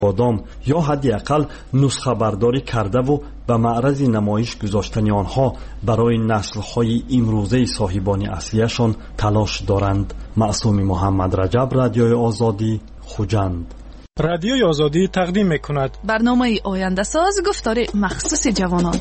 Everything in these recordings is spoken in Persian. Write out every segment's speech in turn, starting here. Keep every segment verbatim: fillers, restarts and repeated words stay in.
بادام یا حداقل نسخه برداری کرده و به معرض نمایش گذاشتن آنها برای نسل‌های امروزه صاحبان اصلیشان تلاش دارند. معصوم محمد رجب، رادیوی آزادی، خوجند. رادیوی آزادی تقدیم می‌کند برنامه آینده ساز، گفتار مخصوص جوانان.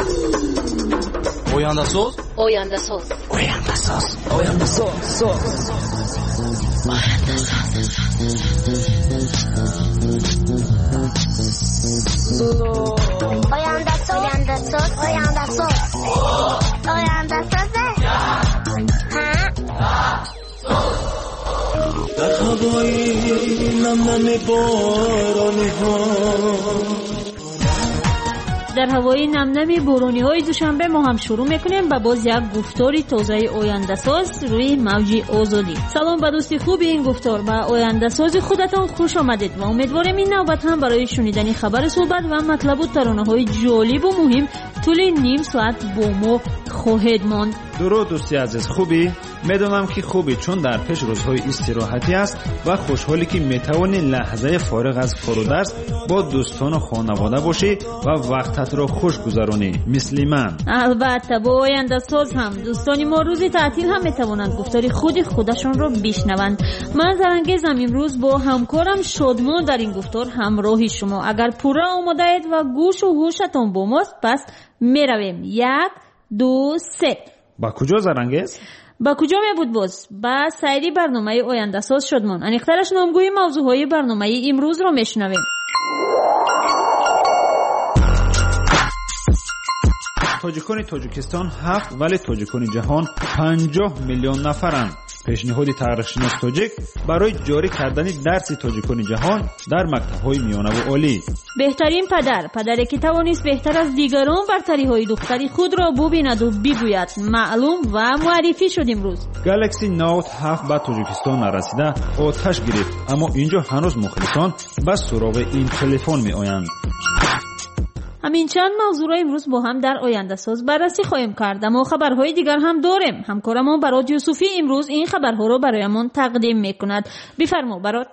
آینده ساز، آینده ساز، آینده ساز، آینده ساز، آینده آینده ساز، آینده ساز، آینده ساز، در هوای نم نم بارانی ها در هوای نم نم بارانی های دوشنبه ما هم شروع میکنیم با باز یک گفتاری تازه آینده ساز روی موج آزادی. سلام به دوستی خوب این گفتار با آینده ساز خودتان خوش آمدید و امیدوارم این نوبت هم برای شنیدن خبر صحبت و مطلب و ترانه های جالب و مهم طول نیم ساعت با ما خواهید ماند. درود دوستی عزیز، خوبی؟ میدونم که خوبی، چون در پیش روزهای استراحتی است و خوشحالی که میتوانی لحظه فارغ از فرودرس با دوستان و خانواده باشی و وقتت را خوش گذرانی مثل من. البته با آینده ساز هم دوستان ما روزی تعطیل هم میتوانند گفتاری خود خودشان را بشنوند. من زرنگیزم امروز با همکارم شادمان در این گفتار همراهی شما. اگر پورا آماده اید و گوش و هوشتان با ماست، پس میرویم. یک دو سه. با کجا زرنگیز؟ با کجا می بود باز؟ با سایری برنامه آینده ساز شدمان. انیخترش نامگوی موضوعهای برنامه امروز را میشنویم. تاجیکان تاجیکستان هفت ولی تاجیکان جهان پنجاه میلیون نفرند. پیشنهاد تاریخشناس تاجیک برای جاری کردن درس تاجیکان جهان در مکتب‌های میانه و عالی. بهترین پدر، پدری که توانست بهتر از دیگران برتری‌های دختری خود را ببیند و بگوید، معلوم و معرفی شد امروز. گالاکسی نوت هفت به تاجیکستان نرسیده آتش گرفت، اما اینجا هنوز مخلصان به سراغ این تلفن می‌آیند. همین چند موضوع را امروز با هم در آینده ساز بررسی خواهیم کرد. اما خبرهای دیگر هم داریم. همکارمان برات یوسفی امروز این خبرها را برایمان تقدیم میکند. بفرما برات.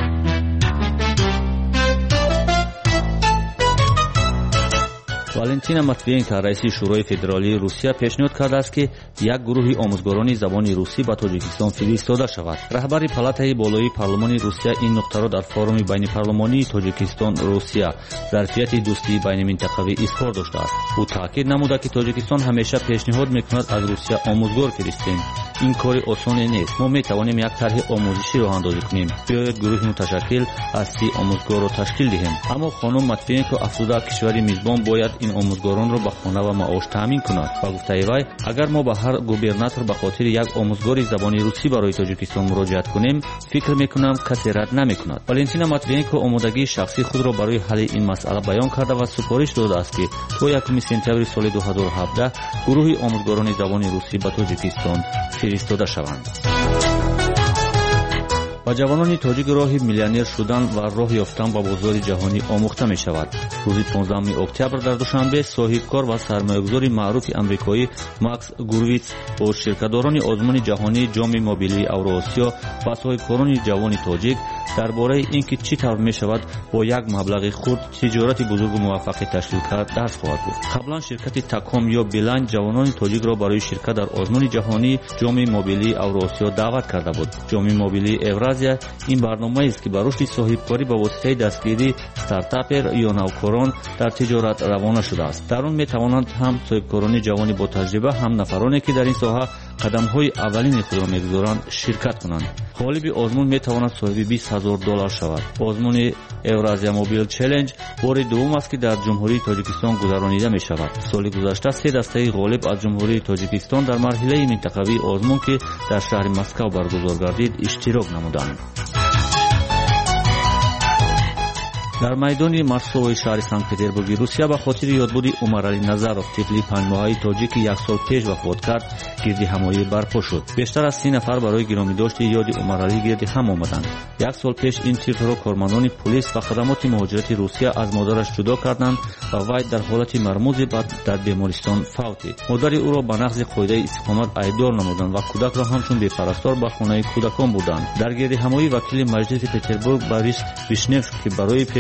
والنتینا ماتویینکا رئیس شورای فدرالی روسیه پیشنهاد کرده است که یک گروه آموزگاران زبان روسی به تاجیکستان فرستاده شود. رهبر پالاتای بالای پارلمان روسیه این نکته را در فورум بین پارلمانی تاجیکستان روسیه ظرفیت دوستی بین منطقوی اظهار داشته است. او تاکید نموده که تاجیکستان همیشه پیشنهاد میکند از روسیه آموزگار فرستیم. این کار آسان نیست. ما میتوانیم یک طرح آموزشی راه اندازی کنیم. بیاید گروه متشکل از سی آموزگار را تشکیل دهیم. اما خانم ماتویینکا افزوده کشوری میزبان باید این آموزگاران را به خانه و معاش تامین کند. و گفته وی اگر ما به هر گوبرناتور به خاطر یک آموزگار زبان روسی برای تاجیکستان مراجعت کنیم، فکر میکنم کسی رد نمیکند. والنتینا ماتویینکا آمادگی شخصی خود را برای حل این مسئله بیان کرده و سفارش داده است که تا یکم سپتامبر سال دو هزار و هفده گروه آموزگاران زبان روسی به تاجیکستان فرستاده شوند. و جوانان تاجیک راه میلیونر شدن و راه یافتن به بازار جهانی آموخته می شود. روز پانزدهم اکتبر در دوشنبه صاحبکار و سرمایه‌گذار معروف آمریکایی ماکس گورویتس با شرکت‌داران آزمون جهانی جام موبیلی اوراسیا و صاحبکاران جوان تاجیک درباره اینکه چی طور می شود با یک مبلغ خرد تجارت بزرگ و موفق تشکیل کرد درس خواهد بود. قبلا شرکت تکام یا بیلند جوانان تاجیک را برای شرکت در آزمون جهانی جام موبیلی اوراسیا دعوت کرده بود. جام موبیلی اوراسیا این برنامه است که برای صاحبکاری با واسطه دستگیری استارتاپر یا نوکران در تجارت روانه شده است. در آن می توانند هم صاحبکاران جوانی با تجربه هم نفرانی که در این ساحه قدم‌های اولین خود را می‌گذارند شرکت کنند. غالب آزمون می تواند صاحب بیست هزار دلار شود. آزمون اوراسیا موبیل چالش بار دوم است که در جمهوری تاجیکستان گذرانیده می شود. سال گذشته سه دسته غالب از جمهوری تاجیکستان در مرحله منطقوی آزمون که در شهر مسکو برگزار گردید اشتراک نمودند. در میدان مرسوی شهر سنت پترزبورگ روسیه به خاطر یادبود عمرعلی نظرов طفلی پنج ماهه تاجیک که یک سال پیش وفات کرد گردی همایی برپا شد. بیشتر از سی نفر برای گرامی داشت یاد عمرعلی گردی هم آمدند. یک سال پیش این طفل را کارمندان پلیس و خدمات مهاجرت روسیه از مادرش جدا کردند و وی در حالت مرموز بعد در بیمارستان فوت. مادر او را به نقض قاعده استقامت ایدار نمودند و کودک را همچون بی‌پرستار به خانه کودکان بردند. در گردی همایی وکیل مجلس پترزبورگ باریس ویشنیوسکی که برای پیش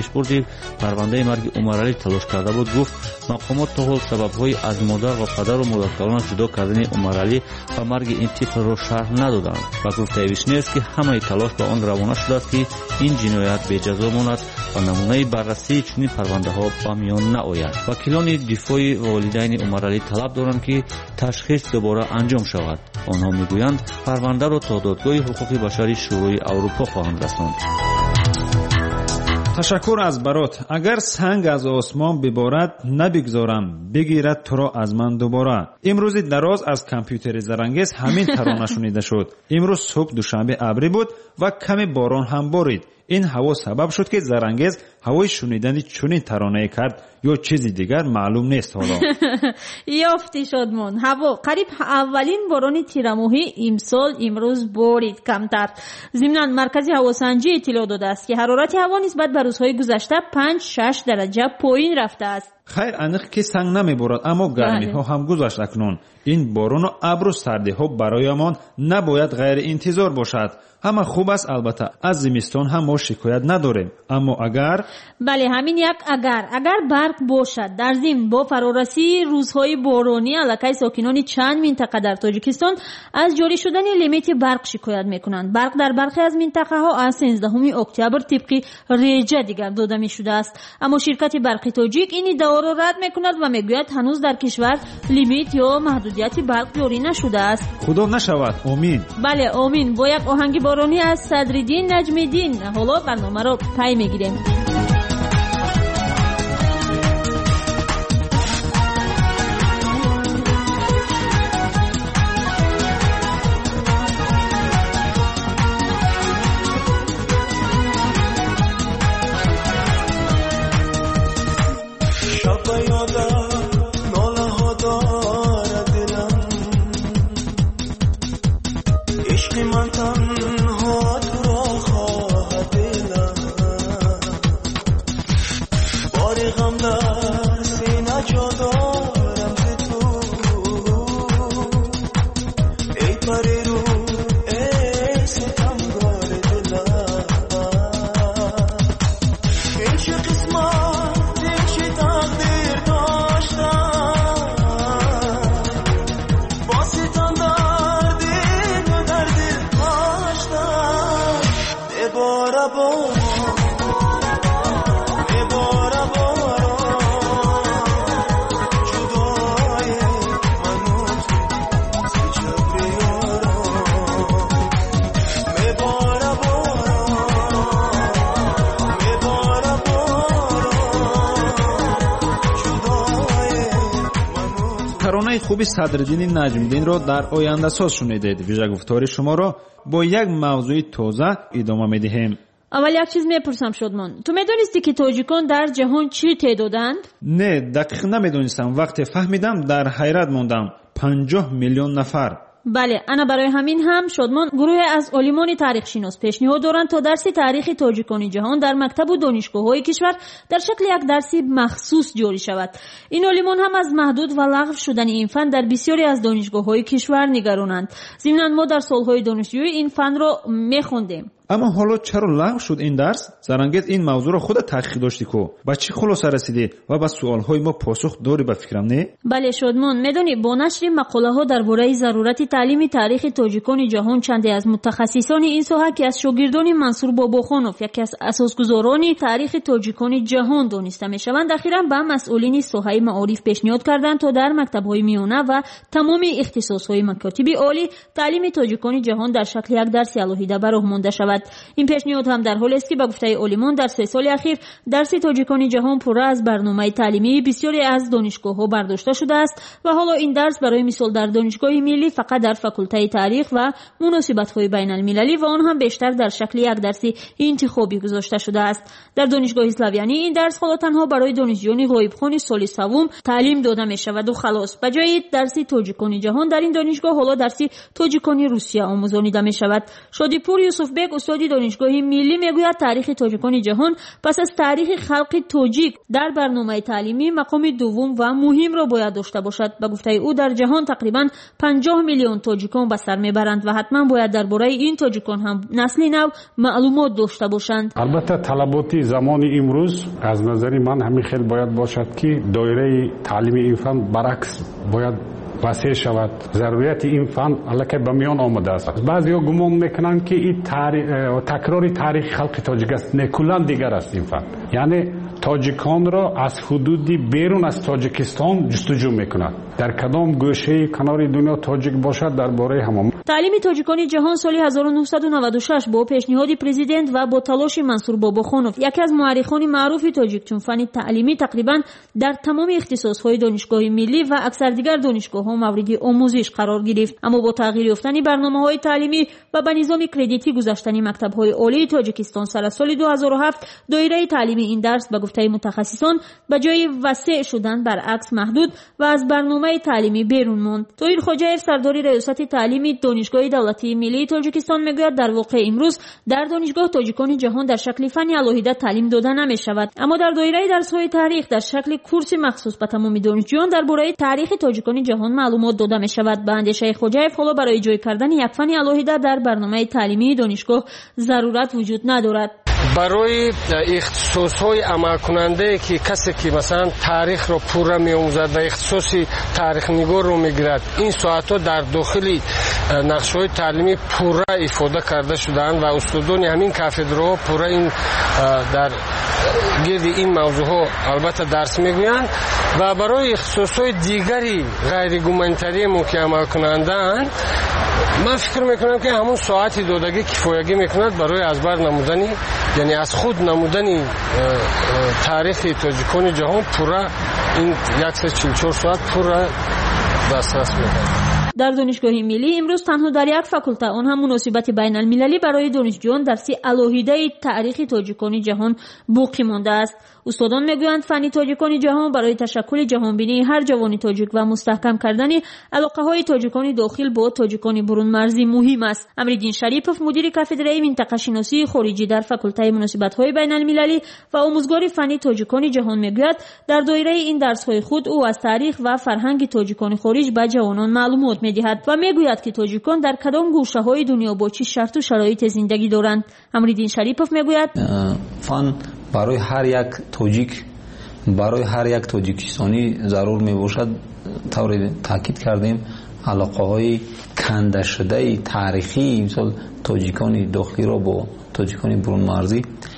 пешбурди парвандаи марги Умаралӣ талош карда буд, гуфт мақомот то ҳол сабабҳои аз модар ва падару модаркалонаш ҷудо кардани Умаралӣ ва марги ин тифлро шарҳ надоданд ва гуфтаи Вишневский ки ҳамаи талош ба он равона шудааст ки ин ҷиноят беҷазо монад ва намунаи баррасии чунин парвандаҳо ба миён наояд. вакилони дифои волидайни Умаралӣ талаб доранд ки ташхис дубора анҷом шавад. онҳо мегӯянд парвандаро то додгоҳи ҳуқуқи башари шӯрои аврупо хоҳанд расонд. ташаккур аз барот. агар санг аз осмон биборад, набигзорам бигирад туро аз ман дубора. имрӯзи дароз аз компютери зарангез ҳамин тарона шунида шуд. имрӯз субҳ душанбе абрӣ буд ва каме борон ҳам борид. ин ҳаво сабаб шуд ки зарангез ҳавои шунидани чунин таронае кард ё чизи дигар маълум нест. ҳоло ёфти Шодмон, ҳаво қариб аввалин борони тирамоҳӣ имсол имрӯз борид камтар. зимнан маркази ҳавосанҷӣ иттилоъ додааст ки ҳарорати ҳаво нисбат ба рӯзҳои гузашта панҷ шаш дараҷа поин рафтааст. хайр, аниқ ки санг намеборад, аммо гармиҳо ҳам гузашт. акнун ин борону абру сардиҳо бароямон набояд ғайриинтизор бошад. ҳама хуб аст. албатта аз зимистон ҳам мо шикоят надорем, аммо агар бале ҳамин як агар агар барқ бошад. дар зимн бо фарорасии рӯзҳои боронӣ аллакай сокинони чанд минтақа дар тоҷикистон аз ҷорӣ шудани лимити барқ шикоят мекунанд. барқ дар бархе аз минтақаҳо аз сенздаҳуми октябр тибқи реҷа дигар дода мешудааст, аммо ширкати барқи тоҷик ин иддаоро рад мекунад ва мегӯяд ҳанӯз дар кишвар лимит ё маҳдудияти барқ ҷорӣ нашудааст. худо нашавад. омин. бале омин. бо як оҳанги боронӣ аз Садриддин Наҷмиддин ҳоло барномаро пай мегирем. таронаи хуби Садриддини Наҷмиддинро дар ояндасоз шунидед. вижагуфтори шуморо бо як мавзӯи тоза идома медиҳем. аввал як чиз мепурсам Шодмон, ту медонисти ки тоҷикон дар ҷаҳон чӣ теъдоданд? не, дақиқ намедонистам. вақте фаҳмидам дар ҳайрат мондам. панҷоҳ миллион нафар. бале, ана барои ҳамин ҳам Шодмон гурӯҳе аз олимони таърихшинос пешниҳод доранд то дарси таърихи тоҷикони ҷаҳон дар мактабу донишгоҳҳои кишвар дар шакли як дарси махсус ҷорӣ шавад. ин олимон ҳам аз маҳдуд ва лағв шудани ин фан дар бисёре аз донишгоҳҳои кишвар нигаронанд. зимнан мо дар солҳои донишҷӯӣ ин фанро мехондем. аммо ҳоло чаро лағв шуд ин дарс? зарангез ин мавзӯъро худат таҳқиқ дошти ку. ба чӣ хулоса расидӣ ва ба суолҳои мо посух дорӣ ба фикрам, не? бале Шодмон, медонӣ бо нашри мақолаҳо дар бораи зарурати таълими таърихи тоҷикони ҷаҳон чанде аз мутахассисони ин соҳа ки аз шогирдони Мансур Бобохонов яке аз асосгузорони таърихи тоҷикони ҷаҳон дониста мешаванд, ахиран ба масъулини соҳаи маориф пешниҳод карданд то дар мактабҳои миёна ва тамоми ихтисосҳои макотиби олӣ таълими тоҷикони ҷаҳон дар шакли як дарси алоҳида ба роҳ монда шавад. ин пешниҳод ҳам дар ҳолест ки ба гуфтаи олимон дар се соли ахир дарси тоҷикони ҷаҳон пурра аз барномаи таълимии бисёре аз донишгоҳҳо бардошта шудааст ва ҳоло ин дарс барои мисол дар донишгоҳи миллӣ фақат дар факултаи таърих ва муносибатҳои байналмилалӣ ва он ҳам бештар дар шакли як дарси интихобӣ гузошта шудааст. дар донишгоҳи Славянӣ ин дарс ҳоло танҳо барои донишҷӯёни ғоибхони соли савум таълим дода мешавад ва халос. ба ҷои дарси тоҷикони ҷаҳон дар ин донишгоҳ ҳоло дарси тоҷикони Русия омӯзонида мешавад. Шодипур Юсуфбек استادی دانشگاه ملی میگوید تاریخ تاجیکان جهان پس از تاریخ خلق تاجیک در برنامه تعلیمی مقام دوم و مهم را باید داشته باشد. به گفته او در جهان تقریبا پنجاه میلیون تاجیکان به سر میبرند و حتما باید درباره این تاجیکان هم نسل نو معلومات داشته باشند. البته طلبات زمان امروز از نظر من همین خیلی باید باشد که دایره تعلیم این فن برعکس باید وسیع شود. ضرورت این فن الکی به میان آمده است. بعضیا گمان میکنند که این تاریخ تکرار تاریخ خلق تاجیک است، نه کلا دیگر است این فن. یعنی تاجیکان را از حدودی بیرون از تاجیکستان جستجو میکند. در کدام گوشه کنار دنیا تاجیک باشد درباره همون. تعلیم تاجیکان جهان سال هزار و نهصد و نود و شش با پیشنهاد پرزیدنت و با تلاش منصور باباخانوف، یکی از مورخان معروف تاجیک، چون فن تعلیمی تقریبا در تمام اختصاص‌های دانشگاه ملی و اکثر دیگر دانشگاه‌ها مورد آموزش قرار گرفت. اما با تغییر یافتن برنامه‌های تعلیمی و به نظام کردیتی گذاشتن مکتب‌های عالی تاجیکستان سال سال دو هزار و هفت، دایره تعلیمی این درس به گفته متخصصان به جای وسیع شدن برعکس محدود و از برنامه تعلیمی بیرون ماند. تویل خوجاєв سرداری ریاست تعلیمی دانشگاه دولتی ملی تاجیکستان میگوید در واقع امروز در دانشگاه تاجیکان جهان در شکل فنی الهیده تعلیم داده نمی‌شود، اما در دایره درس‌های تاریخ در شکل کورس مخصوص به تمام دانشجویان درباره تاریخ تاجیکان جهان معلومات داده می‌شود. به اندیشه خوجاєв حالا برای جای کردن یک فن الهیده در برنامه تعلیمی دانشگاه ضرورت وجود ندارد. برای اختصاص‌های عمل کننده که کسی که مثلا تاریخ رو پورا می‌آموزد و اختصاص تاریخ نگار رو می‌گیرد، این ساعت‌ها در داخل نقشه‌های تعلیمی پورا ifade کرده شدند و استادان همین کافدرها پورا این در گرد این موضوعها البته درس می‌گویند و برای اختصاص‌های دیگری غیر گومانیتری ما که عمل کنندند، من فکر میکنم که همون ساعتی دادگی کفایگی میکند برای ازبر نمودنی، یعنی از خود نمودنی تاریخ تاجیکان جهان پورا این صد و چهل و چهار ساعت پورا دسترس میکند. در دانشگاه ملی امروز تنها در یک فاکولته، آن هم مناسبت بین المللی، برای دانشجویان درسی الهیده تاریخ تاجیکان جهان باقی مانده است. استادان میگویند فن تاجیکان جهان برای تشکل جهانبینی هر جوان تاجیک و مستحکم کردن علاقه های تاجیکان داخل با تاجیکان برون مرزی مهم است. امرالدین شریپوف مدیر کافدره منطقه شناسی خارجی در فاکولته مناسبت های بین المللی و آموزگار فن تاجیکان جهان میگوید در دایره این درس های خود او از تاریخ و فرهنگ تاجیکان خارج به جوانان معلومات میدهد و میگوید که تاجیکان در کدام گوشه های دنیا با چه شرط و شرایط زندگی دارند. امرالدین شریپوف میگوید فن برای هر یک تاجیک، برای هر یک تاجیکستانی ضرور می باشد. طور تاکید کردیم علاقه های کنده شده تاریخی مثل تاجیکان داخلی را با تاجیکان برون مرزی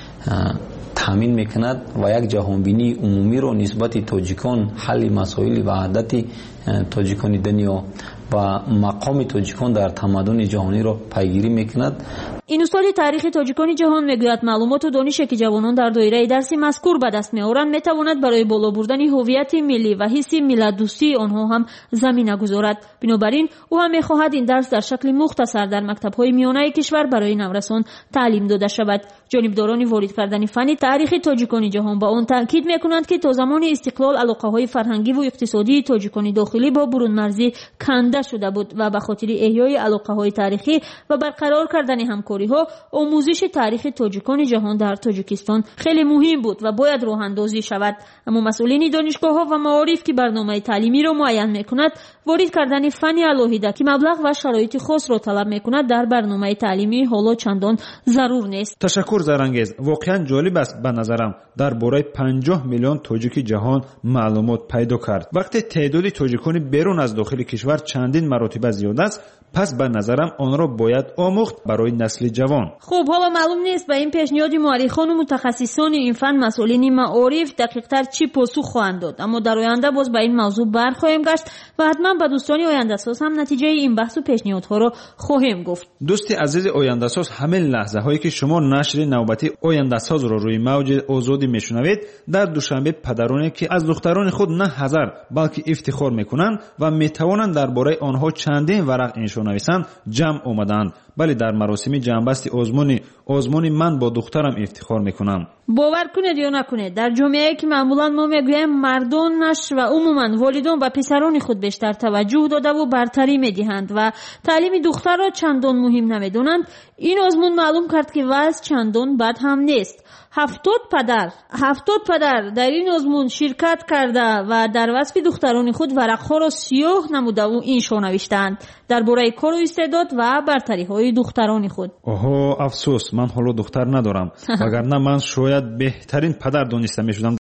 تامین میکند و یک جهانبینی عمومی را نسبت تاجیکان، حل مسائل و عادت تاجیکان دنیا و مقام تاجیکان در تمدن جهانی را پیگیری میکند. این استاد تاریخ تاجیکان جهان میگوید معلومات و دانشی که جوانان در دایره درسی مذکور به دست میآورند میتواند برای بالا بردن هویت ملی و حس ملت دوستی آنها هم زمینه گذارد. بنابراین او هم میخواهد این درس در شکل مختصر در مکتب‌های میانه کشور برای نورسان تعلیم داده شود. جانبداران وارد کردن فن تاریخ تاجیکان جهان با آن تاکید میکنند که تا زمان استقلال علاقه‌های فرهنگی و اقتصادی تاجیکان داخلی با برون مرزی کنده شده بود و به خاطر احیای علاقه‌های تاریخی و برقرار کردن همکاری‌ها، آموزش تاریخ تاجیکان جهان در تاجیکستان خیلی مهم بود و باید راه اندازی شود. اما مسئولین دانشگاه‌ها و معارف که برنامه تعلیمی را معین می‌کند، وارد کردن فن الهیده که مبلغ و شرایط خاص را طلب می‌کند در برنامه تعلیمی حالا چندان ضرور نیست. تشکر زرانگیز. واقعا جالب است به نظرم درباره پنجاه میلیون تاجیک جهان معلومات پیدا کرد. وقتی تعداد تاجیکان بیرون از داخل کشور چندین مراتب زیاد است، پس به نظرم آن را باید آموخت برای نسل جوان. خب حالا معلوم نیست به این پیشنهاد مورخان و متخصصان این فن مسئولین معارف دقیق‌تر چی پاسخ خواهند داد، اما در آینده باز به این موضوع برخواهیم گشت و حتما به دوستان آینده ساز هم نتیجه این بحث و پیشنهادها را خواهیم گفت. دوست عزیز آینده ساز، همین لحظه هایی که شما نشر نوبتی آینده ساز را روی موج آزادی میشنوید، در دوشنبه پدرانی که از دختران خود نه حذر بلکه افتخار میکنند و میتوانند درباره آنها چندین ورق انشا менависанд ҷамъ омаданд. бале дар маросими ҷамъбасти озмуни озмуни ман бо духтарам ифтихор мекунам. бовар кунед ё накунед, дар ҷомеае ки маъмулан мо мегӯем мардонаш ва умуман волидон ба писарони худ бештар таваҷҷӯҳ додаву бартарӣ медиҳанд ва таълими духтарро чандон муҳим намедонанд, ин озмун маълум кард ки вазъ чандон бад ҳам нест. ҳафтод падар ҳафтод падар дар ин озмун ширкат карда ва дар васфи духтарони худ варақҳоро сиёҳ намудаву иншо навиштаанд дар бораи кору истеъдод ва бартариҳои духтарони худ. оҳо, афсӯс, ман ҳоло духтар надорам. вагарна ман шояд беҳтарин падар дониста мешудам